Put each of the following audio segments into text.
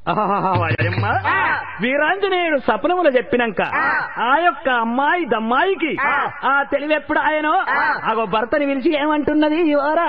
వీరాంజనేయుడు సపనములు చెప్పినాక ఆ యొక్క అమ్మాయి దమ్మాయికి ఆ తెలివెప్పుడు ఆయనో అగో భర్తని పిలిచి ఏమంటున్నది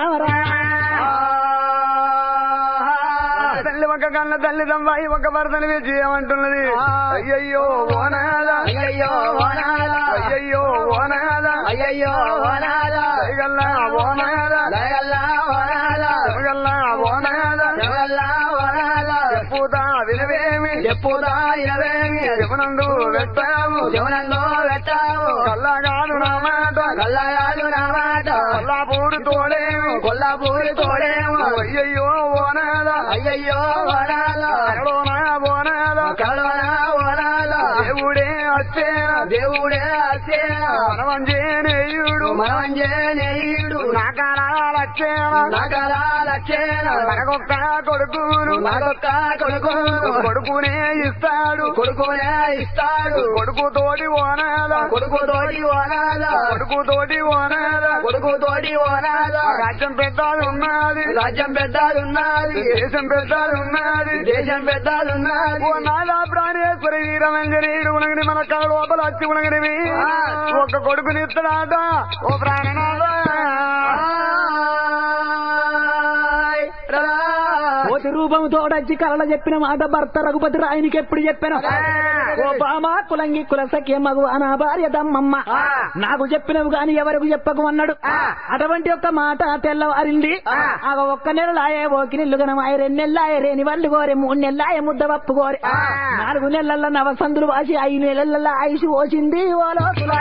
తల్లి ఒక కన్న తల్లి దమ్మాయి ఒక భర్తని పిలిచి ఏమంటున్నది అయ్యయ్యో ఓనాద అయ్యయ్యో ఓనాద అయ్యయ్యో ఓనాద అయ్యయ్యో ఓనాద లయగల్లా ఓనాద లయగల్లా ఓనాద లయగల్లా ఓనాద లయగల్లా ఓనాద చెప్పుదా వినవేమి చెప్పుదా వినవేమి జమునందు వెట్టావు జమునందు వెట్టావు కల్లగాదు నా మాట కల్లగాదు నా మాట కొల్లాపూరు తోడేము కొల్లాపూరు తోడేము అయ్యయ్యో ఓనాద అయ్యయ్యో ఓనాద కరడోనా ఓనాద కరడోనా ఓనాద దేవుడే వచ్చేనా దేవుడే వచ్చేనా మనమంజేనేయుడు మనమంజేనేయుడు నాకరాలచ్చేనా నాకరాలచ్చేనా మనకొక్క కొడుకును మనకొక్క కొడుకును కొడుకునే ఇస్తాడు కొడుకునే ఇస్తాడు కొడుకు తోటి ఓనాద కొడుకు తోటి ఓనాద కొడుకు తోటి ఓనాద కొడుకు తోటి ఓనాద రాజ్యం పెద్దది ఉన్నది రాజ్యం పెద్దది ఉన్నది దేశం పెద్దది ఉన్నది దేశం పెద్దది ఉన్నది ఓ నాదా ప్రాణేశ్వర వీరమంజనేయుడు ఉనగని మన కళ లోపల వచ్చి ఉనగనివి ఒక్క కొడుకునిస్తాడాట ఓ ప్రాణనాథ కోటి రూపం తోడచ్చి కళ చెప్పిన మాట భర్త రఘుపతి రాయునికి ఎప్పుడు చెప్పాను ఓ బామా కులంగి కులసఖ్య మగు నా భార్య దమ్మమ్మ నాకు చెప్పినవు గాని ఎవరికి చెప్పకు అన్నాడు అటువంటి ఒక్క మాట తెల్లవారింది ఆ ఒక్క నెలలాయే ఓకి నిల్లుగనమాయ 2 నెలలాయే రేని వల్లు కోరే 3 నెలలాయే ముద్ద పప్పు కోరే 4 నెలల నవసందులు వాసి 5 నెలల ఆయుష్ పోసింది ఓ లోపల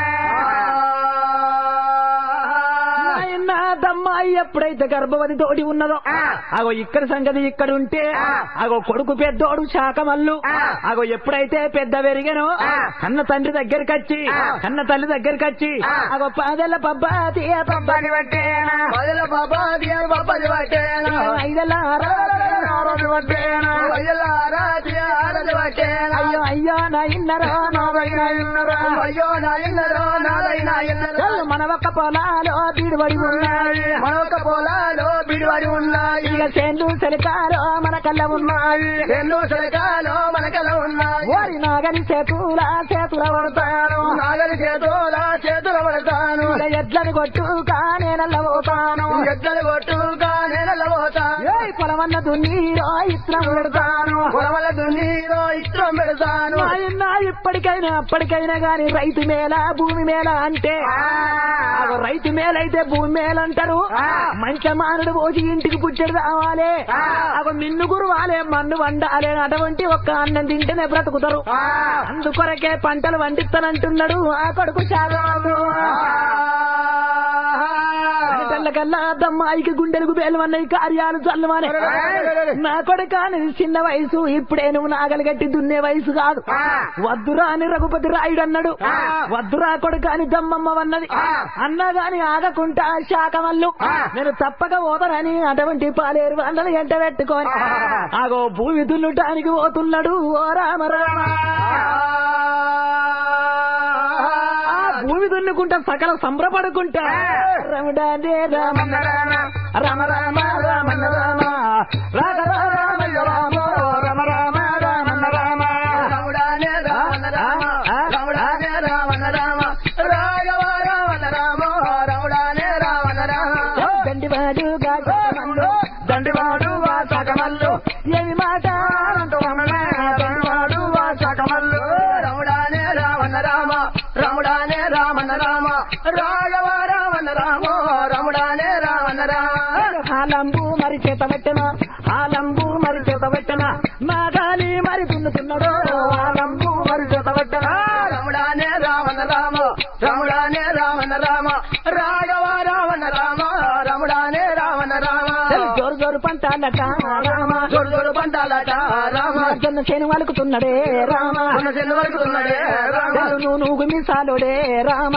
దమ్మాయి ఎప్పుడైతే గర్భవతి తోటి ఉన్నదో అగో ఇక్కడ సంగతి ఇక్కడ ఉంటే అగో కొడుకు పెద్దోడు శాకమల్లు అగో ఎప్పుడైతే పెద్ద పెరిగానో కన్న తండ్రి దగ్గరికి వచ్చి కన్న తల్లి దగ్గరికి వచ్చి అగో పాదల పబ్బాది పబ్బాది పట్టేనా పాదల పబ్బాది పబ్బాది పట్టేనా 5 ఆరాధి పట్టేనా 5 ఆరాధి పట్టేనా అయ్యో అయ్యో నా ఇన్నరో నాదైనా ఇన్నరో అయ్యో నా ఇన్నరో నాదైనా ఇన్నరో మన ఒక్క పొలాలో బీడుబడి ఉన్నాయి మన ఒక్క పొలాలో బీడుబడి ఉన్నాయి ఇక చేన్లు సెలకాలో మన కళ్ళ ఉన్నాయి చేన్లు సెలకాలో మన కళ్ళ ఉన్నాయి వారి నాగని చేతుల పడతాను నాగని చేతుల పడతాను ఎడ్లను కొట్టుగా నేనల్ల పోతాను ఎడ్లను కొట్టుగా నేనల్ల పోతాను పొలమన్న దున్నీరో ఇత్రం పెడతాను పొలమల్ల దున్నీరో ఇత్రం పెడతాను ఇప్పటికైనా అప్పటికైనా గాని రైతు మేళ భూమి మేళ అంటే రైతు మేలైతే భూమి మేలంటారు మంచి మానుడు పోసి ఇంటికి పుట్టడు రావాలి అవి మిన్నుగురు వాలే మన్ను వండాలి అటువంటి ఒక్క అన్నం తింటేనే బ్రతుకుతారు అందుకొరకే పంటలు వండిస్తానంటున్నాడు ఆ కొడుకు శాగరాజు కల్లా దమ్మాయికి గుండెలకు పేలువన్నాయి కార్యాలు చల్లమని నా కొడుక చిన్న వయసు ఇప్పుడే నువ్వు నాగలి గట్టి దున్నే వయసు కాదు వద్దురా అని రఘుపతి రాయుడు అన్నాడు వద్దురా కొడుక అని దమ్మమ్మ అన్నది అన్నా గాని ఆగకుంటా శాకమల్లు నేను తప్పక పోతానని అటువంటి పాలేరు వందలు ఎంట పెట్టుకొని ఆగో భూమి దున్నుటానికి పోతున్నాడు ఓ రామ రామ భూమి దున్నుకుంటా సకల సంబరపడుకుంటా రమడానే రామ రామ రామ రామ రామ రామ రామ రామ రామ రామ రామ రమడానే రామ రామ రమడానే రామ రామ రాఘవ రామ రామ రమడానే రామ రామ దండివాడు గాజమల్లు దండివాడు వాసకమల్లు ఏమి మాట దండివాడు వాసకమల్లు రమడానే రామ రామ రమడానే రామ రామ రాఘవ రామ రామ రమడానే రామ రామ హాలంబు మరి చేత పెట్టనా హాలంబు మరి చేత పెట్టనా మా గాలి మరి దున్నుతున్నాడు హాలంబు మరి చేత పెట్టనా రమడానే రామ రామ రమడానే రామ రామ రాఘవ రామ రామ రమడానే రామ రామ జోరు జోరు పంటాలట రామ జోరు జోరు పంటాలట రామ జొన్న చేను వలుకుతున్నాడే రామ జొన్న చేను వలుకుతున్నాడే రామ నువ్వు మీసాలోడే రామ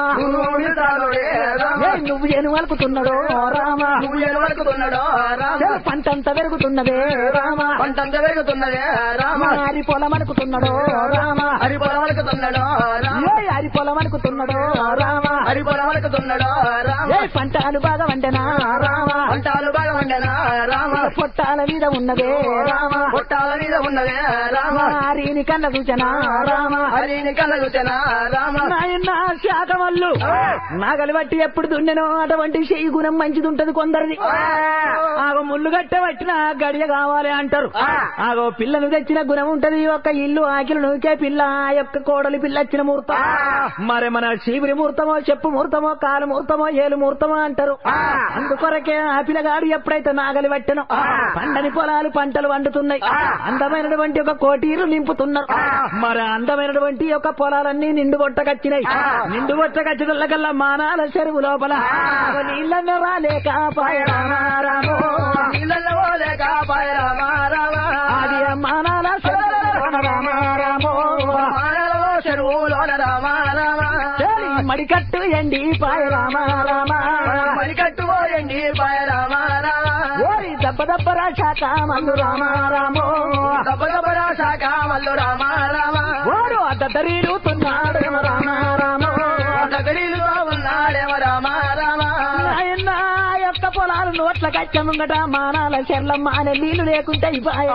నువ్వు ఏను వలుకుతున్నాడో రామ నువ్వు ఏను వలుకుతున్నాడో రామ పంటంతా పెరుగుతున్నదే రామ పంటంతా పెరుగుతున్నదే రామ హరి పొలం అనుకుతున్నాడో రామ హరి పొలం అనుకుతున్నాడో రామ హరి పొలం అనుకుతున్నాడో రామ హరి పొలం అనుకుతున్నాడో రామ పంటలు బాగా వండెనా రామ పంటలు బాగా వండెనా రామ పొట్టాల మీద ఉన్నదే రామ పుట్టాల మీద ఉన్నదే రామ హరిని కన్న సూచన రామ హరిని కళ్ళ చూచన రామ నాయన శాఖమల్లు నాగలి బట్టి ఎప్పుడు దున్నెనో అటువంటి చెయ్యి గుణం మంచిది కొందరిది ఆగో ముళ్ళు గట్టె పట్టిన గడియ కావాలి అంటారు ఆగో పిల్లను తెచ్చిన గుణం ఉంటది ఒక ఇల్లు ఆకిలు నూకే పిల్ల ఆ యొక్క కోడలి పిల్ల వచ్చిన ముహూర్తం మరి మన చీపురి ముహూర్తమో చెప్పు ముహూర్తమో కాలు ముహూర్తమో ఏలు ముహూర్తమో అంటారు అందుకొరకే ఆ పిల్లగాడు ఎప్పుడైతే నాగలి పట్టెనో పండని పొలాలు పంటలు వండుతున్నాయి అందమైనటువంటి ఒక కోటీలు నింపుతున్నారు మరి అందమైనటువంటి ఒక పొలాలన్నీ నిండు బొట్టకచ్చినాయి నిండు బొట్టకచ్చినకల్లా మానాల చెరువు లోపల నీళ్ళన్న రాలేక పాయరామారామో నీళ్ళల్లో లేక పాయ రామ రామ అది మానాల చెరువు రామారామో మానలో చెరువులోన రామ రామ మడికట్టు ఎండి పాయరామారామ మరికట్టుకోయండి పాయ రామ రామ ఓరి దెబ్బ దెబ్బరా శాఖ మల్లు రామారామో దబ్బదబ్బరా శాఖ మల్లు రామ రామ ఓడు అద్దరీలుతున్నాడు రామారామో దగ్గరిలో ఉన్నాడేమ రామ రామ ఆయన యొక్క పొలాలు నోట్ల కచ్చముంగట మానాల చెర్లమ్మ అనే నీళ్లు లేకుంటే ఇపాయ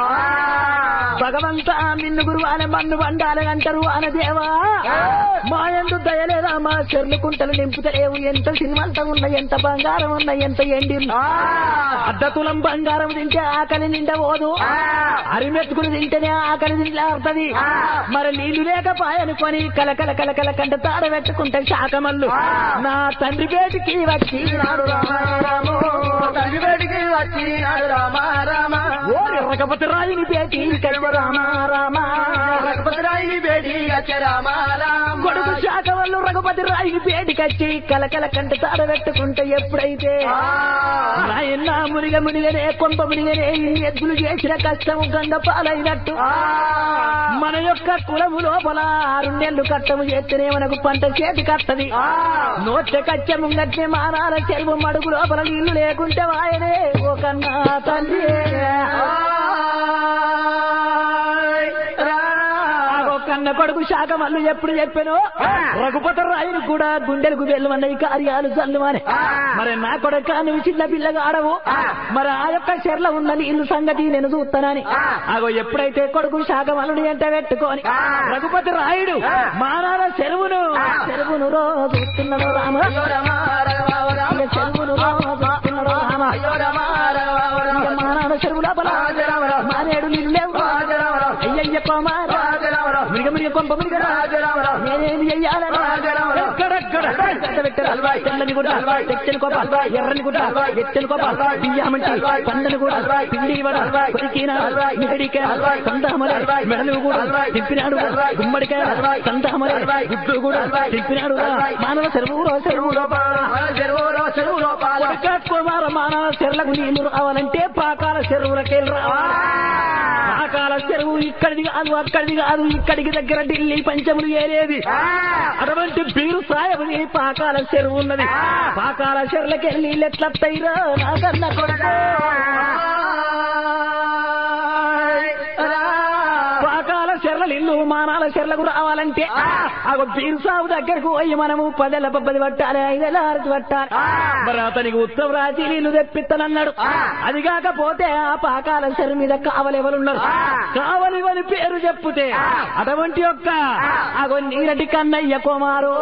భగవంతా నిన్ను గురువు అనే మన్ను బండాలి అంటారు అనే దేవా మా ఎందు దయలేదా మా చెర్లు కుంటలు నింపుతలేవు ఎంత సినిమంతం ఉన్నా ఎంత బంగారం ఉన్నా ఎంత ఎండి అద్దతులం బంగారం తింటే ఆకలి నిండబోదు అరిమెత్తుకులు తింటేనే ఆకలి నిండాడుతుంది మరి నీళ్లు లేకపాయనుకొని కలకల కలకల కంట తాడ పెట్టుకుంటే శాఖమల్లు నా తండ్రి పేటికి వచ్చి నాడు రామారామో తండ్రి బయటికి వచ్చి నాడు రామ రామ ఓరి రఘపతి రాయుని పేటి కల్వ రామారామ రఘుపతి రాయిని బేటి వచ్చే రామ రామ కొడుకు శాఖవల్లు రఘుపతి రాయుని పేటికచ్చి కలకల కంట తాడ పెట్టుకుంటే ఎప్పుడైతే నాయన మునిగనే కొంప మునిగనే ఎద్దులు చేసిన కష్టము గంగ పాలైనట్టు మన యొక్క కులము లోపల 6 నెలలు కట్టము చేస్తేనే మనకు పంట చేతి కట్టది నోట్ల కచ్చముంగట్నే మానాల చెరువు మడుగు లోపల నీళ్లు లేకుంటే వాయనే ఒక నా తండ్రి కన్న కొడుకు శాఖమల్లు ఎప్పుడు చెప్పాను రఘుపతి రాయుడు కూడా గుండెలకు వెళ్ళమన్న ఈ కార్యాలు చల్లుమని మరి నా కొడుక నువ్వు చిన్న పిల్లగా ఆడవు మరి ఆ యొక్క చెర్ల ఉన్న నీళ్ళు సంగతి నేను చూస్తానని అగో ఎప్పుడైతే కొడుకు శాఖమల్లుని ఎంట పెట్టుకొని రఘుపతి రాయుడు మానాల చెరువును రోజు చూస్తున్నాడు రామ చెరువును రోజు చూస్తున్నాడు రామ మానాల చెరువు లోపల మానేడు నీళ్ళు లేవు అయ్యయ్య కోమార మిరిగ కొంప నేనేమి చెయ్యాలని తెల్లని గుడ్డ తెచ్చని కోప ఎర్రని గుడ్డ ఎచ్చని కోప బియ్యమంటి పండని కూడా పిండి మిడికాయ సంతామరే మెడలు కూడా తిప్పినాడు గుమ్మడికాయ సంతామరే గుడ్డు కూడా తిప్పినాడు మానవ చెరువు కుమార మానవ చెరువులకు నీళ్లు రావాలంటే పాకాల చెరువులకెళ్ళి రావాలి పాకాల చెరువు ఇక్కడిది కాదు అక్కడిది కాదు ఇక్కడికి దగ్గర ఢిల్లీ పంచములు ఏరేది అటువంటి బీరు సాయబుని పాకాల చెరువు ఉన్నది పాకాల చెరువులకెళ్ళి నీళ్ళు ఎట్లత్తైరా నాకన్న కొడుక పాకాల చెర్ల ఇల్లు మానాల చెర్లకు రావాలంటే ఆ బీరు సాగు దగ్గరకు పోయి మనము 10 ఏళ్ళ 10 పట్టాలి 5 ఏళ్ళ 6 పట్టాలి మరి అతనికి ఉత్తరం రాసి నీళ్లు తెప్పిస్తానన్నాడు అది కాకపోతే ఆ పాకాల చెరు మీద కావలెవరున్నారు కావలివని పేరు చెప్పుతే అటువంటి యొక్క అగో నీరటి కన్నయ్య కుమారు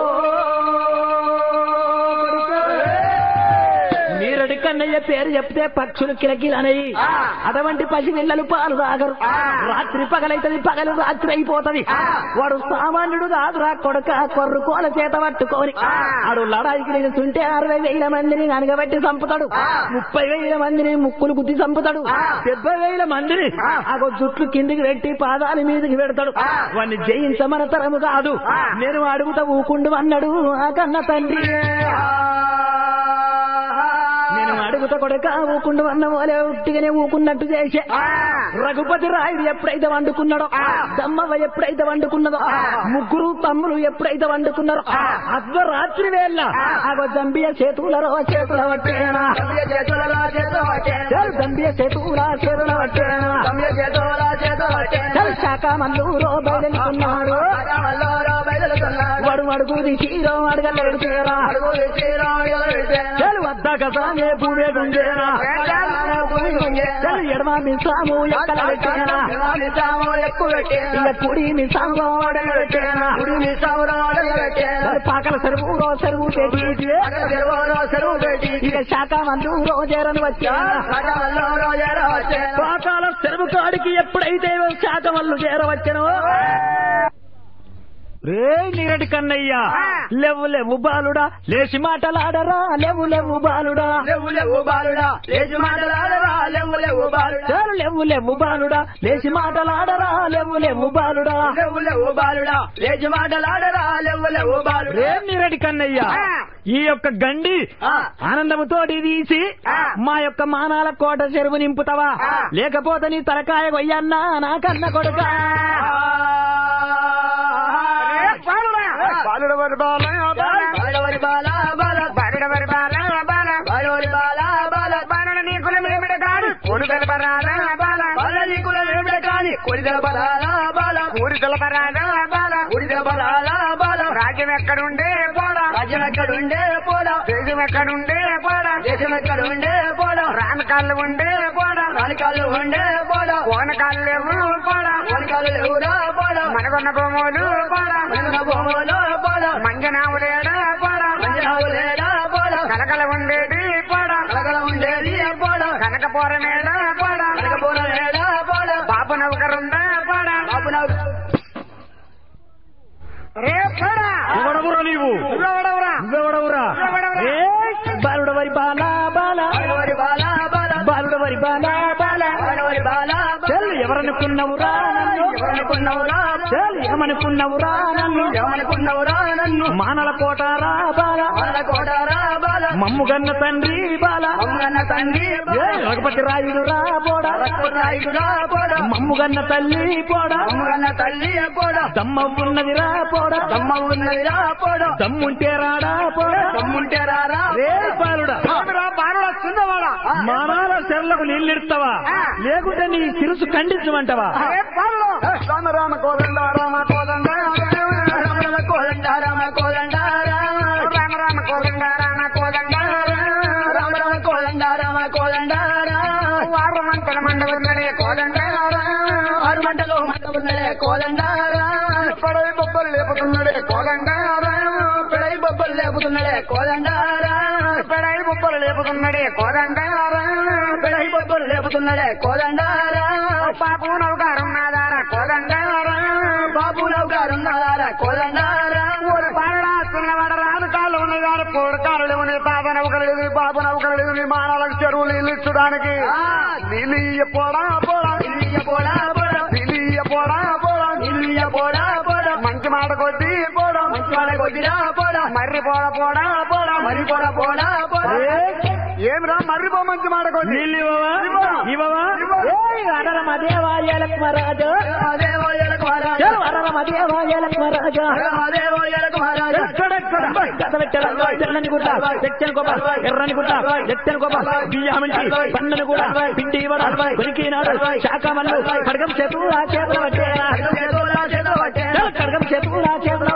నీరటి కన్నయ్య పేరు చెప్తే పక్షులు కిలకిలనయి అటువంటి పసిపిల్లలు పాలు తాగరు రాత్రి పగలైతది పగలు రాత్రి అయిపోతది వాడు సామాన్యుడు కాదురా కొడుక కొర్రు కోల చేత పట్టుకొని ఆడు లడాయికి నిలుస్తుంటే 60,000 మందిని అనగబెట్టి చంపుతాడు 30,000 మందిని ముక్కులు గుద్ది చంపుతాడు 70,000 మందిని ఆగో జుట్లు కిందికి పెట్టి పాదాల మీదకి పెడతాడు వాడిని జయించమన తరము కాదు నేను అడుగుతా ఊకుండు అన్నాడు ఆ కన్న తండ్రి నేను అడుగుతా కొడుక ఊకుండు అన్న వాళ్ళే ఉట్టిగానే ఊకున్నట్టు చేసే రఘుపతి రాయుడు ఎప్పుడైతే వండుకున్నాడో దమ్మవ్వ ఎప్పుడైతే వండుకున్నదో ముగ్గురు తమ్ములు ఎప్పుడైతే వండుకున్నారో అర్ధరాత్రి వేళ ఆగో దంబియ చేతులలో చేతుల పట్టేనా దంబియ చేతుల చేతుల పట్టేనా శాఖ మల్లూరో బయలుతున్నాడు వాడు అడుగుది చీరో అడగలేడు చేరా చెలు వద్దాక సాగే భూమే గుంజేరా చెలు ఎడమ మిసాము ఎక్కల పెట్టేరా ఇక కుడి మిసాము అడగలేటేరా పాకల చెరువు చెరువు పెట్టి ఇక శాఖ మందు రోజేరని వచ్చా పాకాల చెరువు కాడికి ఎప్పుడైతే శాఖ వల్లు చేరవచ్చనో రే నీరటి కన్నయ్య లేవు లేవు బాలుడా లేచి మాటలాడరా లేవు లేవు బాలుడా లేవు లేవు బాలుడా లేచి మాటలాడరా లేవు లేవు బాలుడా లేవు లేవు బాలుడా లేచి మాటలాడరా లేవు లేవు బాలుడా లేవు లేవు బాలుడా లేచి మాటలాడరా లేవు లేవు బాలుడా రే నీరటి కన్నయ్య ఈ యొక్క గండి ఆనందముతోటి తీసి మా యొక్క మానాల కోట చెరువు నింపుతావా లేకపోతే నీ తలకాయ కొయ్యన్నా నా కన్న కొడుక బాలుడవరి బాల బాలుడవరి బాల బాల బాలుడవరి బాల బాల బాలుడవరి బాల బాల బాలుడ నీ కులం ఏమిట కాని కోరికల పరాల బాల బాల నీ కులం ఏమిట కాని కోరికల పరాల బాల కోరికల పరాల బాల కోరికల పరాల బాల రాజ్యం ఎక్కడుండే పోడా రాజ్యం ఎక్కడుండే పోడా దేశం ఎక్కడుండే పోడా దేశం ఎక్కడుండే పోడా రానకాళ్ళు ఉండే పోడా రానకాళ్ళు ఉండే పోడా కోనకాళ్ళు లేవు పోడా కోనకాళ్ళు లేవురా పోడా మనకున్న భూములు పోడా మనకున్న భూములు మంజనావులేడా పోడా మంజనావులేడా పోడా కలకల ఉండేది పోడా కలకల ఉండేది పోడా కనకపోరమేడా పోడా కనకపోరమేడా పోడా బాబు నౌకరుందా పోడా బాబు నౌకరు రే పోడా ఎవడవురా నీవు ఎవడవురా బాలుడవరి బాల బాల బాలుడవరి బాల బాల బాలుడవరి బాల బాల బాలుడవరి బాల చెల్లు ఎవరనుకున్నవురా ఎవరనుకున్నవురా చెల్లు ఏమనుకున్నవురా ఏమనుకున్నవురా మానల కోటారా బాల మానల కోటారా బాల మమ్ముగన్న తండ్రి బాల మమ్ముగన్న తండ్రి రఘుపతి రాయుడు రా పోడా రఘుపతి రాయుడు రా పోడా మమ్ముగన్న తల్లి పోడా మమ్ముగన్న తల్లి పోడా దమ్మ ఉన్నది రా పోడా దమ్మ ఉన్నది రా పోడా దమ్ముంటే రాడా పోడా దమ్ముంటే రారా రే బాలుడా బాలుడా చిన్నవాడా మానాల చెర్లకు నీళ్ళిడతావా లేకుంటే నీ సిరుసు ఖండించమంటావా రామ రామ కోదండ రామ కోదండ రామ కోదండ రామ కోదండ రామ రామ కోదండ రామ కోదండ రామ రామ కోదండ రామ కోదండ వారు మంటల మండవున్నడే కోదండ ఆరు మంటలు మండవున్నడే కోదండ పడై బొబ్బలు లేపుతున్నడే కోదండ పెడై బొబ్బలు లేపుతున్నడే కోదండ పెడై బొబ్బలు లేపుతున్నడే కోదండ పెడై బొబ్బలు లేపుతున్నడే కోదండ బాబు నౌకారున్నాదారా కోదండ బాబు నౌకారున్నాదారా కోదండ పారడాస్తున్నవాడ రాదు కాళ్ళు ఉన్నాయి గారు కోడకారులు ఉన్నాయి బాబు నౌకరు బాబు నౌకరు నీ మానాలకు చెరువులు నీళ్ళు ఇచ్చడానికి నీళ్ళు పోడా పోడా నీళ్ళు పోడా పోడా నీళ్ళు పోడా పోడా నీళ్ళు పోడా పోడా మంచి మాట కొద్ది పోడా మంచి మాట కొద్దిరా పోడా మర్రి పోడ పోడా పోడా మర్రి పోడ పోడా పోడా ఏమిరా మర్రిపో మంచి మాట కొద్ది నీళ్ళు ఇవ్వవా అరమ దేవాలయాలకు మహారాజు దేవాలయాలకు మహారాజు అరమ దేవాలయాలకు మహారాజు దేవాలయాలకు మహారాజు తెల్లని గుట్ట తెచ్చని గొప్ప ఎర్రని గుట్ట ఎత్తని గొప్ప బియ్యమింటి పన్నను కూడా పిండి కొనికినాడు శాఖ మల్లు ఖడ్గం చేతులు ఆ చేతులు పట్టేరా ఖడ్గం చేతులు ఆ చేతులు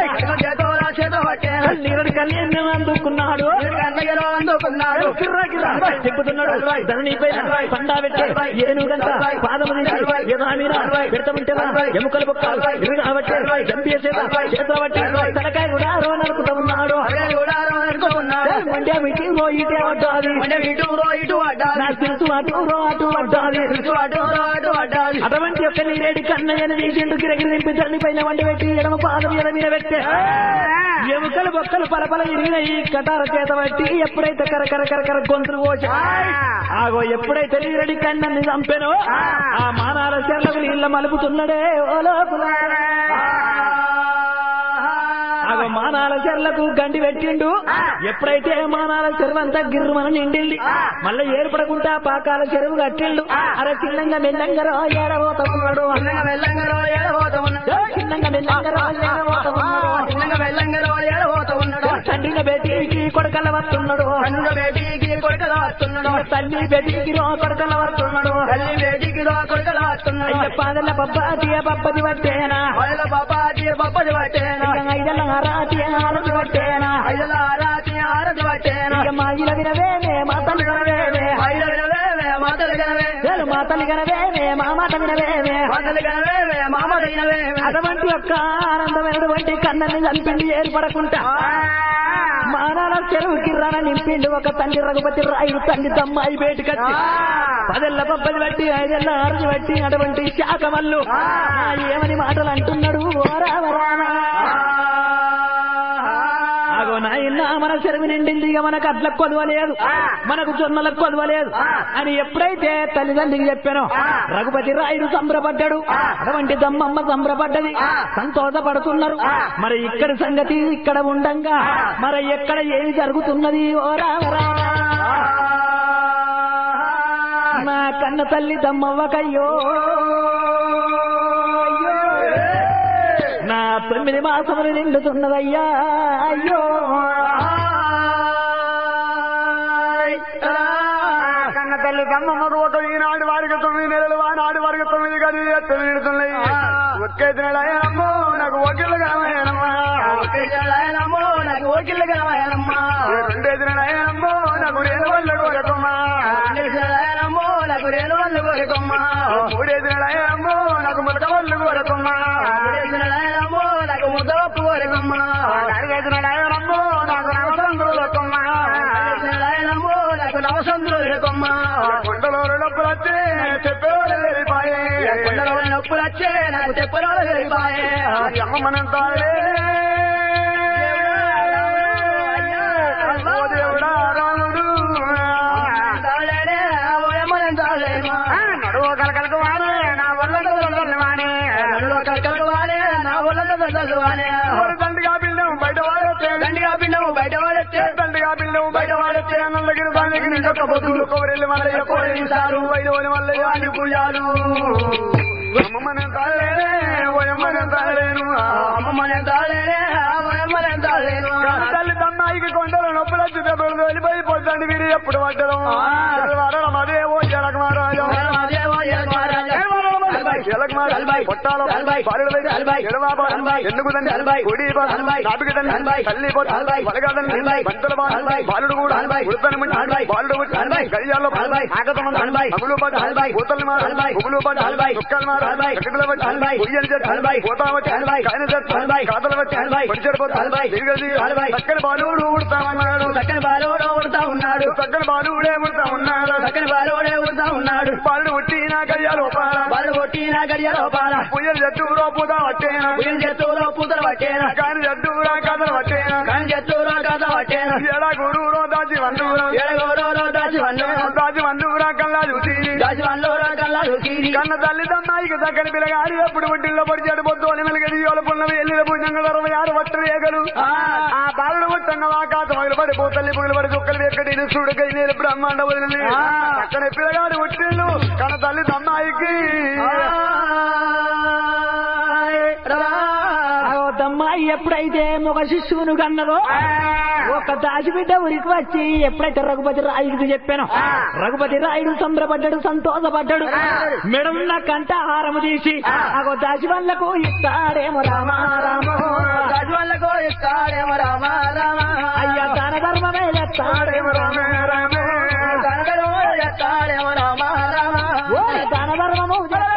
పట్టేరా నీరుడి కళ్యాణం అందుకున్నాడు అందుకున్నాడు చెప్పుతున్నాడు ధరణిపై పండా పెట్టే ఏనుగంట పాదము పెడతామంటే ఎముకలు బొక్కలు కాబట్టి చంపేసేత చేతులు పట్టి తలకాయ కూడా నడుపుతూ ఉన్నాడు ఇటే పడ్డాది అటువంటి యొక్క నీరేడి కన్నయ్యని తీసిండు గిరగిరి నింపి తల్లి పైన వండి పెట్టి ఎడమ పాదం ఎడ మీద పెట్టే ఎముకలు బొక్కలు పలపల ఇరిగిన ఈ కటార చేత బట్టి ఎప్పుడైతే కరకర గొంతులు పోసి ఆగో ఎప్పుడైతే నీరెడి కన్నని చంపెనో ఆ మానాల చెర్లకు నీళ్ళ మలుపుతున్నాడే ఓ లోపల ఆగో మానాల చెర్లకు గండి పెట్టిండు ఎప్పుడైతే మానాల చెరువు అంతా గిర్రుమని నిండింది మళ్ళీ ఏర్పడకుండా పాకాల చెరువు కట్టిండు అరే చిన్నంగా మెల్లంగరో ఏడబోతున్నాడు చిన్నంగా మెల్లంగరో ఏడబోతున్నాడు తండ్రిన బేటీకి కొడకల వస్తున్నాడు తల్లి బేటీకి కొడకల వస్తున్నాడు పాదల పబ్బాటియ పప్పది పట్టేనా ఐదల ఆరాటి ఆరతి పట్టేనా మాయిల వినవేమే మాతలు వినవేమే మాతలు వినవేమే మామాట వినవేమే అటువంటి యొక్క ఆనందమైనటువంటి కన్నని చంపిండి ఏర్పడకుండా మానాల చెరువు కిర్రాన నింపిండి ఒక తండ్రి రఘుపతి రాయుడు తండ్రి తమ్మాయి బయటకొచ్చి 10 పబ్బది బట్టి 5 ఆరుది బట్టి అటువంటి శాఖమల్లు ఏమని మాటలు అంటున్నాడు నాయన మన చెరువు నిండింది ఇక మనకు అట్లకు కొదవలేదు మనకు జొన్నలకు కొదవలేదు అని ఎప్పుడైతే తల్లిదండ్రికి చెప్పానో రఘుపతి రాయుడు సంబరపడ్డాడు అటువంటి దమ్మమ్మ సంబరపడ్డది సంతోషపడుతున్నారు మరి ఇక్కడి సంగతి ఇక్కడ ఉండంగా మరి ఎక్కడ ఏమి జరుగుతున్నది ఓ రావరా నా కన్న తల్లి దమ్మవ్వకయ్యో నా 9 మాసములు నిండుతున్నదయ్యా అయ్యో కన్న తల్లి దమ్మమ్మ రోడ్డు ఈనాడు వారికి 9 నెలలు ఆనాడు వారికి 9 గది ఎత్తులు నిడుతున్నాయి ఒక్కైతే నెలమ్మో నాకు ఓకిళ్ళు కావాలమ్మా నాకు ఓకిళ్ళు కావాలమ్మా 2 నెలమ్మో నాకు రేలు వల్ల కోరకమ్మా నాకు రేలు వల్ల కోరకమ్మా 3 నెలమ్మో నాకు ములక వల్ల కోరకమ్మా నాకు ముద్దపు కోరకమ్మా 4 నెలమ్మో నాకు నవసంద్రులకమ్మా నాకు నవసంద్రులకమ్మా కొండలో నొప్పులు వచ్చే చెప్పేవాళ్ళు వెళ్ళిపోయే కొండలో నొప్పులు వచ్చే నాకు చెప్పేవాళ్ళు వెళ్ళిపోయే అమ్మ మనం తాడే దేవుడా రాముడు నడువ కలకలకు వాడే నా వల్ల వాడే నడువ కలకలకు వాడే నా వల్ల దండిగా పిల్లము బయట వాడొచ్చే దండిగా పిల్లము బయట వాడొచ్చే దండిగా పిల్లము బయట వాడొచ్చే అన్నలకి దానికి నిండొక్క బొద్దులు కొబ్బరిల్లు మల్లయ్య కోరేసారు వైదోని మల్లయ్య అని పూజాలు అమ్మమ్మనే తాళేనే ఓయమ్మనే తాళేను అమ్మమ్మనే తాళేనే ఓయమ్మనే తాళేను తల్లి తమ్మాయికి కొండలు నొప్పులు వచ్చి దెబ్బలు వెళ్ళిపోయి పొద్దండి వీరి ఎప్పుడు పడ్డడం అదేవో జలకమారాజం పొట్టాలో ఎందుకు బాలుడు కూడా బాలుడు గడియాల్లో చక్కని బాలుడు ఉడతామన్నాడు చక్కని బాలుడు ఉడతా ఉన్నాడు చక్కని బాలుడే ఉడతా ఉన్నాడు చక్కని బాలుడే ఉడతా ఉన్నాడు బాలుడు ఉట్టినా గడియాలో బాలుడు ఉట్టినా గడియాలో పుయ్యలు చెట్టులో పూత పట్టేనా పుయ్యలు చెట్టులో పూతలు పట్టేనా కాని చెట్టురా కథలు పట్టేనా కాని చెట్టురా కథ పట్టేనా ఎడ గురువులో దాచి వండురా ఎడ గురువులో దాచి వండురా కల్లా చూసి దాచి వండురా కల్లా చూసి కన్న తల్లి తమ్మాయికి చక్కని పిల్లగాడి ఎప్పుడు ఒడ్డిల్లో పడి చెడు పొద్దు అని మెలిగడి యోల పున్నవి ఎల్లిన భుజంగా 26 వట్టు రేగలు ఆ బాలుడు పుట్టంగా ఆకాశం మొదలు పడి పోతల్లి పుగులు పడి చుక్కలు ఎక్కడి చూడకై నేను బ్రహ్మాండ వదిలి అక్కడ పిల్లగాడి ఒట్టిళ్ళు కన్న తల్లి తమ్మాయికి దమ్మాయి ఎప్పుడైతే ఒక శిశువును కన్నదో ఒక దాచిబిడ్డ ఊరికి వచ్చి ఎప్పుడైతే రఘుపతి రాయుడికి చెప్పాను రఘుపతి రాయుడు సంబరపడ్డాడు సంతోషపడ్డాడు మెడన్న కంట హారము తీసి అగో దాచివల్లకు ఇస్తాడేమో రామారామో దాచివల్లకు ఇస్తాడేమో రామారామా అయ్యా దాన ధర్మమే చేస్తాడేమో రామారామో దాన ధర్మమే చేస్తాడేమో రామారామా దాన ధర్మము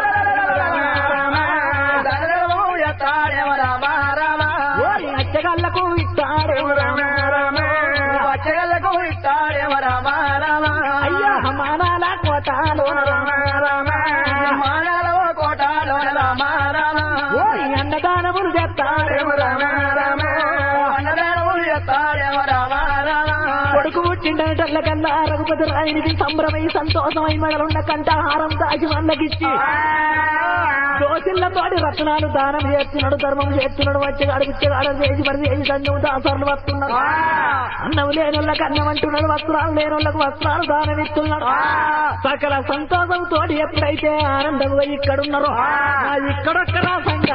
అచ్చగల్లకు ఇస్తాడేమో అచ్చగల్లకు ఇస్తాడేమో రామారామా అయ్యా మానాల కోటాలో మానాల కోటాలో రామారామా అన్నదానములు చేస్తాడేమో రామారామా అన్నదానములు చేస్తాడేమో రామారామా కొడుకు పుట్టిండటల్ల కన్నా రఘుపతి రాయునికి సంబరమై సంతోషమై మెడలున్న కంఠహారం దాచి వాళ్ళకిచ్చి దోషిళ్లతోటి రత్నాలు దానం చేస్తున్నాడు ధర్మం చేస్తున్నాడు వచ్చి అడిగిచ్చేవాడు చేసి మరి చేసి సంజం దాసారులు వస్తున్నాడు అన్నం లేనోళ్ళకి అన్నం అంటున్నాడు వస్త్రాలు లేనోళ్ళకు వస్త్రాలు దానం ఇస్తున్నాడు సకల సంతోషంతో ఎప్పుడైతే ఆనందంగా ఇక్కడున్నారో ఇక్కడొక్కడ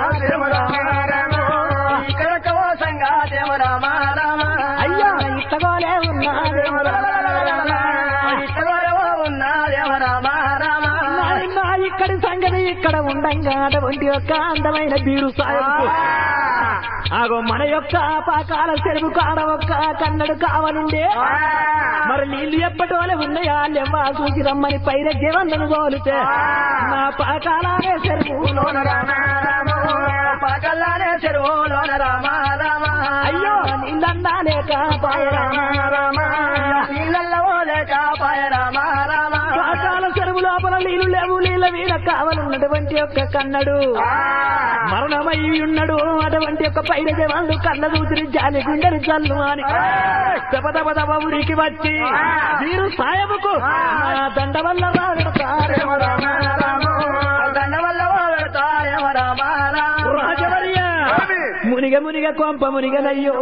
ఇక్కడొక్కవో సంఘాదేవ రామారామ అయ్యా ఇట్టగోలే ఉన్నాదేవ ఇట్టగోలేవో ఉన్నాదేవ రామారామ ఇక్కడి సంగతి ఇక్కడ ఉండంగా అటువంటి యొక్క అందమైన బీరు సాయకు ఆగో మన యొక్క పాకాల చెరువు కాడ ఒక్క కన్నడు కావనుండే మరి నీళ్లు ఎప్పటి వాళ్ళే ఉన్నాయా లేవా చూసి రమ్మని పైన జీవన్లను తోలితే నా పాకాలనే చెరువులోన పగల్లానే చెరువులోన రామ రామ అయ్యో నీళ్ళన్నా లేక పాయ రామ రామ నీళ్ళల్లో లేక పాయ రామ రామ పాకాల చెరువు లోపల నీళ్లు లేవు నీళ్ళ మీద కావాలన్నటువంటి యొక్క కన్నడు మరణమై ఉన్నాడు అటువంటి యొక్క పైన జవాన్లు కళ్ళ దూసిరి జాలి గుండెలు జల్లు అని దబదబదబ ఉరికి వచ్చి వీరు సాయముకు నా దండ వల్ల వాడతారేమో రామ రామ దండ వల్ల వాడతారేమో రామ రామ రాజవర్య మునిగ కొంప మునిగనయ్యో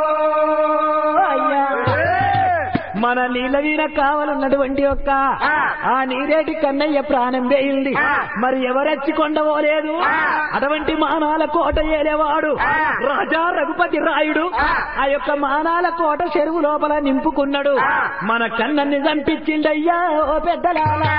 అయ్యా మన నీళ్ళ వీణ కావాలన్నటువంటి యొక్క ఆ నీరేటి కన్నయ్య ప్రాణం వేయింది మరి ఎవరెచ్చి కొండవోలేదు అటువంటి మానాల కోట ఏలేవాడు రాజా రఘుపతి రాయుడు ఆ యొక్క మానాల కోట చెరువు లోపల నింపుకున్నాడు మన కన్నన్ని చంపించిండయ్యా ఓ పెద్దలాలా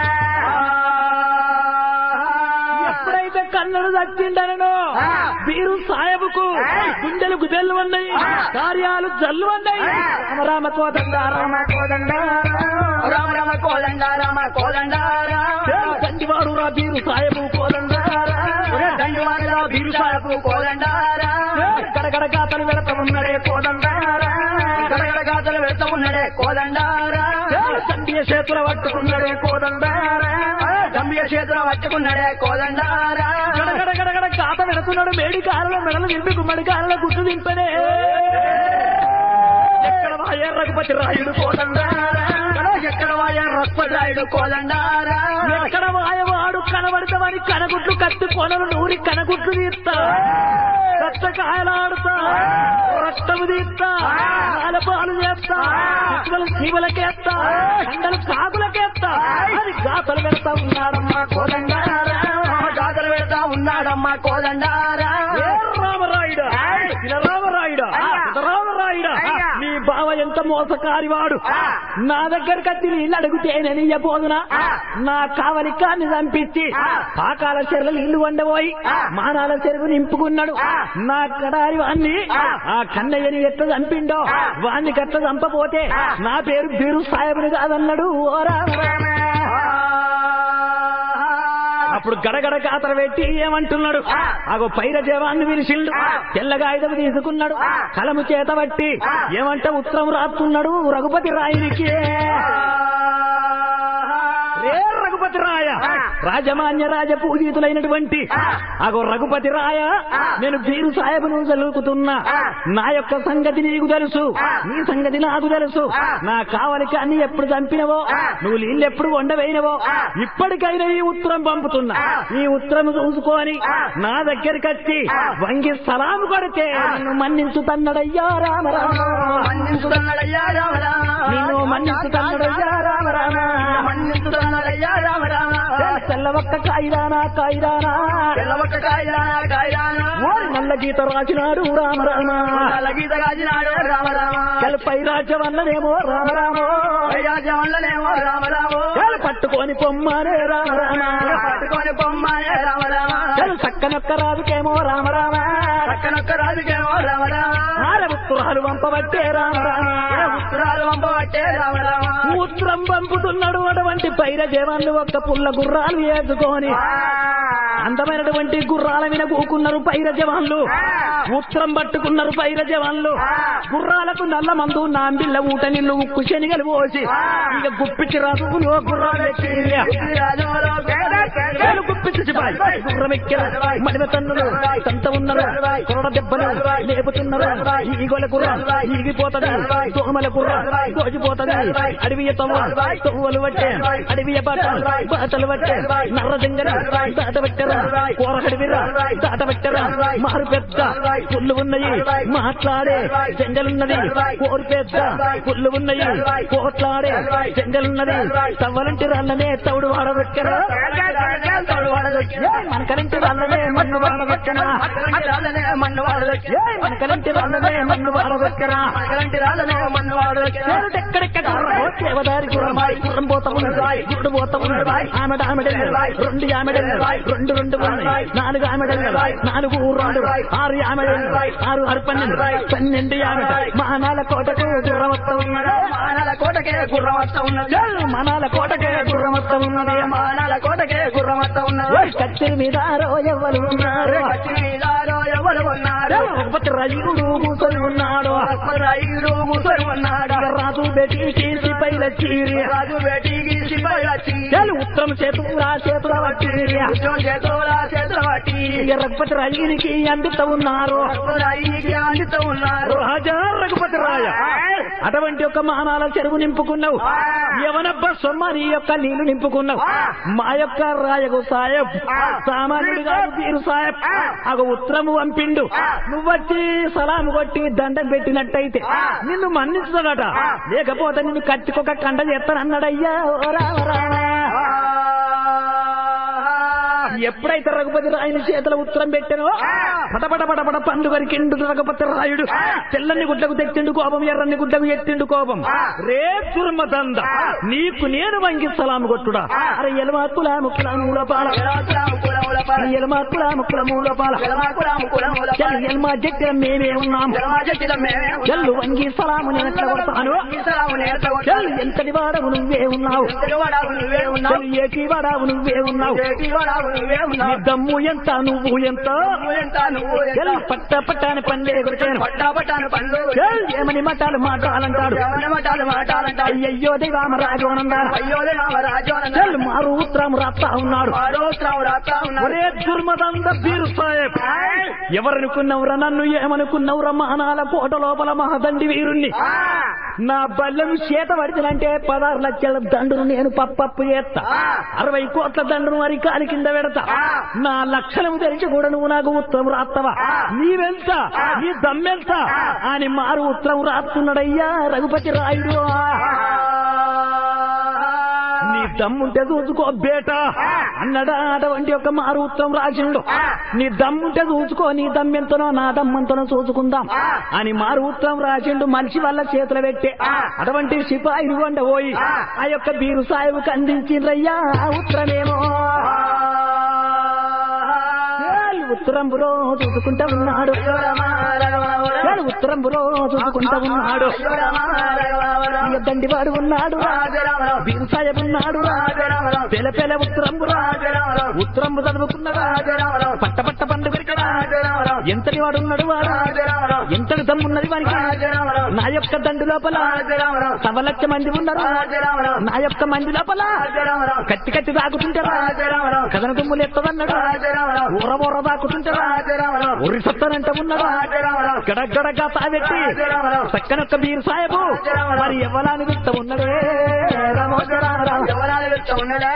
ఎప్పుడైతే కన్నడు చచ్చిండనో వీరు సాయబుకు గుండెలు గుదెల్లు ఉన్నాయి కార్యాలు జల్లు ఉన్నాయి రామ కోదండ రామ కోదండ రామ రామ కోదండ రామ కోదండ దండివాడు రా వీరు సాయబు కోదండ దండివాడు రా వీరు సాయబు కోదండ గడగడ గాతలు వెడత ఉన్నడే కోదండ గడగడ గాతలు వెడత ఉన్నడే కోదండ దండియ చేతుల పట్టుకున్నడే కోదండ గంభీర చేతులు పట్టుకున్నాడే కోదండ గడగడ గాత వెడుతున్నాడు మేడి కాలంలో మెడలు దింపి గుమ్మడి కాలంలో గుర్తు దింపనే ఎక్కడ వాయ రఘుపతి రాయుడు కోదండ ఎక్కడ వాయ రఘుపతి రాయుడు కోదండ ఎక్కడ వాయవాడు కనబడతామని కనగుట్లు కత్తి కొనలు నూరి కనగుట్లు తీస్తా రక్తకాయలాడుతా రక్తము తీస్తా పాలు చేస్తా శివులకేస్తా కండలు కాకులకేస్తా అది గాతలు పెడతా ఉన్నాడమ్మా కోదండ గాతలు పెడతా ఉన్నాడమ్మా కోదండ రామరాయుడు రామరాయుడు నీ బావ ఎంత మోసకారివాడు నా దగ్గరకు వచ్చి నీళ్ళు అడిగితే నేను ఇయ్యబోదునా నా కావలి కాన్ని చంపించి పాకాల చెరువులు నీళ్లు వండబోయి మానాల చెరువు నింపుకున్నాడు నా కడారి వాణ్ణి ఆ కన్నయ్యని ఎట్లా చంపిండో వాణ్ణి గట్ల చంపపోతే నా పేరు బీరు సాయబుని కాదన్నాడు ఓ రామ అప్పుడు గడగడ కాతర పెట్టి ఏమంటున్నాడు ఆగో పైర జవాన్ని పిలిచిండు తెల్లగా ఆయుధం తీసుకున్నాడు కలము చేత బట్టి ఏమంట ఉత్తరం రాస్తున్నాడు రఘుపతి రాయునికి రఘుపతి రాయ రాజమాన్య రాజ పూజితులైనటువంటి అగో రఘుపతి రాయ నేను బీరు సాహెబును చదువుకుతున్నా నా యొక్క సంగతి నీకు తెలుసు నీ సంగతి నాకు తెలుసు నా కావలికి అన్ని ఎప్పుడు చంపినవో నువ్వు నీళ్ళు ఎప్పుడు వండవేయినవో ఇప్పటికైనా ఈ ఉత్తరం పంపుతున్నా ఈ ఉత్తరం చూసుకొని నా దగ్గరికి వచ్చి వంగి సలాము కొడితే నిన్ను మన్నించుతన్నడయ్యా రామరామ మన్నించుతన్నడయ్యా రామరామ నిన్ను మన్నించుతన్నడయ్యా రామరామ మన్నించుతన్నడయ్యా రామరామ తెల్ల ఒక్క కాయిదానా తెల్లవక్క కాయిదానా నల్ల గీత రాసినాడు రామరామ నల్ల గీత రాసినాడు రామరామ పై రాజ్యం వల్లనేమో రామరామో రాజ్యం వల్లనేమో రామరామో పట్టుకొని పొమ్మనే రామరామ పట్టుకొని పొమ్మనే రామరామ చక్కనొక్క రాజుకేమో రామరామ చక్కనొక్క రాజుకేమో రామరామ ఉత్తరాలు పంపబట్టే రామరామ ఉత్తరాలు పంపబట్టే రామరామ ఉత్తరం పంపుతున్నాడు అటువంటి పైర జవాన్లు ఒక్క పుల్ల గుర్రాలు వేసుకొని అందమైనటువంటి గుర్రాల మీద కూకున్నారు పైర జవాన్లు ఉత్తరం పట్టుకున్నారు పైర జవాన్లు గుర్రాలకు నల్ల మందు నాంబిళ్ళ ఊట నిల్లు ఉక్కు శనిగలు పోసి ఇక గుప్పిచ్చి రాజులు గుర్రాలు గుప్పిచ్చి గుర్రం ఎక్కారు మడిమ తన్నులు సంత ఉన్నారు కొరడ దెబ్బలు లేపుతున్నారు ఈగోల గుర్రం ఈగిపోతది దోమల గుర్రం దోచిపోతది అడవియ తొవ్వలు పట్టే అడవియ బాటలు పట్టే నర్ర దింగలు దాట పెట్టరా కూరగడి విర్ర దాట పెట్టరా మారు పెద్ద పుల్లు ఉన్నాయి మాట్లాడే జంగలున్నది కోరు పెద్ద పుల్లు ఉన్నాయి కోట్లాడే జంగలున్నది తవ్వలంటి రాళ్ళనే తౌడు వాడబెట్టరా మనకన మనకలింటి వాళ్ళనే మన్ను వాడబెట్టనా మనకలింటి వాళ్ళనే మన్ను వాడబెట్టనా ఎక్కడెక్కడ దేవదారి గుర్రమాయి గుర్రం పోతా ఉన్నది గుడ్డు పోతా ఉన్నది ఆమెడ ఆమెడెళ్ళ రెండు ఆమెడెళ్ళ రెండు రెండు ఉన్నాయి 4 ఆమెడెళ్ళ 4 రెండు 6 ఆమెడెళ్ళ 6 12 12 ఆమెడ మానాల కోటకు గుర్రమత్త ఉన్నది మానాల కోటకే గుర్రమత్త ఉన్నది మానాల కోటకే గుర్రమత్త ఉన్నది మానాల కోటకే గుర్రమత్త ఉన్నది కత్తి మీద ఎవరు ఉన్నారు కత్తి మీద ఎవరు ఉన్నారు రఘుపతి రాయుడు కూర్చొని ఉన్నాడు రాయుడు కూర్చొని ఉన్నాడు రాజు బేటీకి సిపైల చీరి రాజు బేటీకి సిపైల చీరి ఉత్తరం చేతుల చేతుల వట్టి ఉత్తరం చేతుల చేతుల వట్టి రఘుపతి రాయుడికి అందుతూ ఉన్నారు రాయుడికి అందుతూ ఉన్నారు రాజా రఘుపతి రాయ అటువంటి ఒక మానాల చెరువు నింపుకున్నావు యవనబ్బ సొమ్మని యొక్క నీళ్లు నింపుకున్నావు మా యొక్క రాయగు సాయబ్ సామాన్యుడిగా తీరు సాయబ్ అగ ఉత్తరము పంపిండు నువ్వొచ్చి సలాము కొట్టి దండం పెట్టినట్టయితే నిన్ను మన్నించుతాడట లేకపోతే నిన్ను కత్తికొక కండ చేస్తానన్నాడయ్యా ఎప్పుడైతే రఘుపతి రాయుని చేతుల ఉత్తరం పెట్టానో పటపట పటపట పండు వరికిండు రఘుపతి రాయుడు తెల్లని గుడ్డకు తెచ్చిండు కోపం ఎర్రని గుడ్డకు ఎత్తిండు కోపం రే దుర్మదంద నీకు నేను వంగి సలాము కొట్టుడా అరే ఎలమాకుల ముక్కుల మూలపాల ఎలమాకుల ముక్కుల మూలపాల ఎల్మా జట్టిన మేమే ఉన్నాం చెల్లు వంగి సలాము నేను ఎట్లా కొడతాను చెల్లు ఎంతటి వాడవు నువ్వే ఉన్నావు ఏకీ వాడావు నువ్వే ఉన్నావు దమ్ము ఎంత నువ్వు ఎంత పట్ట పట్టాని పనులు ఎగురుతాను ఏమని మటాలు మాటాలంటాడు అయ్యో దేవామరాజు అనందాడు మారు ఉత్తరం రాస్తా ఉన్నాడు ఒరే దుర్మదంద బీరు సాహెబ్ ఎవరనుకున్నవరా నన్ను ఏమనుకున్నవరా మానాల కోట లోపల మహాదండి వీరుణ్ణి నా బల్లెను చేత పడితేనంటే 16 లక్షల దండును నేను పప్పు చేస్తా 60 కోట్ల దండును మరి కాలి కింద పెడతా నా లక్షణము తెలిసి కూడా నువ్వు నాకు ఉత్తరం రాస్తావా నీవెంత నీ దమ్మెంత అని మారు ఉత్తరం రాస్తున్నాడయ్యా రఘుపతి రాయుడు నీ దమ్ముంటే చూసుకో బేట అన్నడా అటువంటి ఒక మారు ఉత్తరం రాసిండు నీ దమ్ముంటే చూసుకో నీ దమ్మెంతనో నా దమ్మంతనో చూసుకుందాం అని మారు ఉత్తరం రాసిండు మనిషి వల్ల చేతులు పెట్టే అటువంటి సిపాయిలు కొండ పోయి ఆ యొక్క బీరు సాయిబుకి అందించిండ్రయ్యా ఉత్తరమేమో ఉత్తరంబులో చూసుకుంటా ఉన్నాడు ఉత్తరంబులో చూసుకుంటా ఉన్నాడు దండివాడు ఉన్నాడు బీరు సాయబ్ ఉన్నాడు పెల ఉత్తరంబు చదువుకున్నాడు పట్ట పట్ట పండు పెరిగడా ఎంతటి వాడు ఉన్నాడు వాడు ఎంతటి దమ్మున్నది వారికి నా యొక్క దండు లోపల 1 లక్ష మంది ఉన్నారు నా యొక్క మంది లోపల కత్తి కత్తి దాకుతుంటారా కథన తుమ్ములు ఎత్తదన్నాడు ఊర దాకుతుంటారా ఉరి సత్తానంట ఉన్నాడు గడగడగా తావెట్టి చక్కనొక్క బీరు సాయబు మరి ఎవలాని విత్త ఉన్నడే ఎవలాని విత్త ఉన్నడే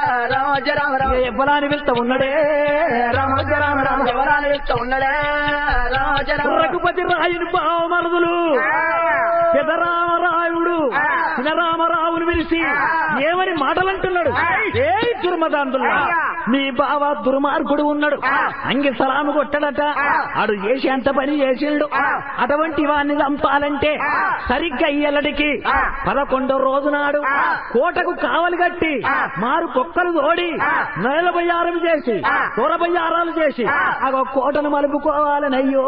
రఘుపతి రాయుని బావమరుదులు పెదరామరాయుడు చినరామరావును పిలిచి ఏమని మాటలంటున్నాడు ఏ దుర్మదాంతుల్లా మీ బావ దుర్మార్గుడు ఉన్నాడు అంగి సలాము కొట్టడట ఆడు చేసి అంత పని చేసిండు అటువంటి వాడిని చంపాలంటే సరిగ్గా ఇయ్యలడికి 11వ రోజు నాడు కోటకు కావలి కట్టి మారు కుక్కలు తోడి 46 చేసి 96 చేసి ఆ కోటను మలుపుకోవాలనయ్యో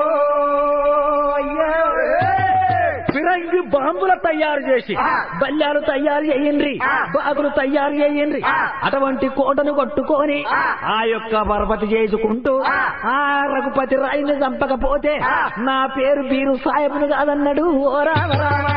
ఫిరంగి బాంబుల తయారు చేసి బల్యాలు తయారు చేయండి బాగులు తయారు చేయండి అటువంటి కోటను కొట్టుకొని ఆ యొక్క పరపతి చేసుకుంటూ ఆ రఘుపతి రాయుని చంపకపోతే నా పేరు బీరు సాయబును కాదన్నాడు ఓ రామ రామ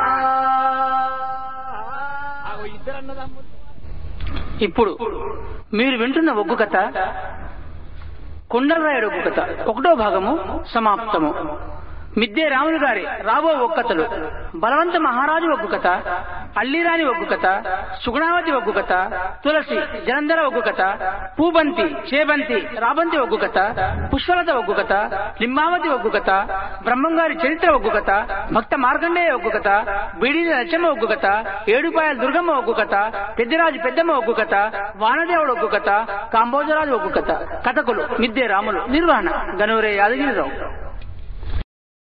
ఇప్పుడు మీరు వింటున్న ఒగ్గు కథ కొండలరాయుడు ఒగ్గు కథ 1వ భాగము సమాప్తము. మిద్దే రాములు గారి రాబో ఒక్కతలు బలవంత మహారాజు ఒగ్గు కథ అల్లిరాని ఒగ్గు కథ, సుగుణావతి ఒగ్గు కథ, తులసి జలంధర ఒగ్గు కథ, పూబంతి, చేబంతి, రాబంతి ఒగ్గు కథ, పుష్పలత ఒగ్గు కథ, లింబావతి ఒగ్గు కథ, బ్రహ్మంగారి చరిత్ర ఒగ్గు కథ, భక్త మార్కండేయ ఒగ్గు కథ, బీడీల లచ్చమ్మ ఒగ్గు కథ, ఏడుపాయల దుర్గమ్మ ఒగ్గు కథ, పెద్దరాజు పెద్దమ్మ ఒగ్గు కథ, వానదేవుడు ఒగ్గు కథ, కాంబోజరాజు ఒగ్గు కథ. కథకులు మిద్దే రాములు. నిర్వహణ గనూరే యాదగిరిరావు.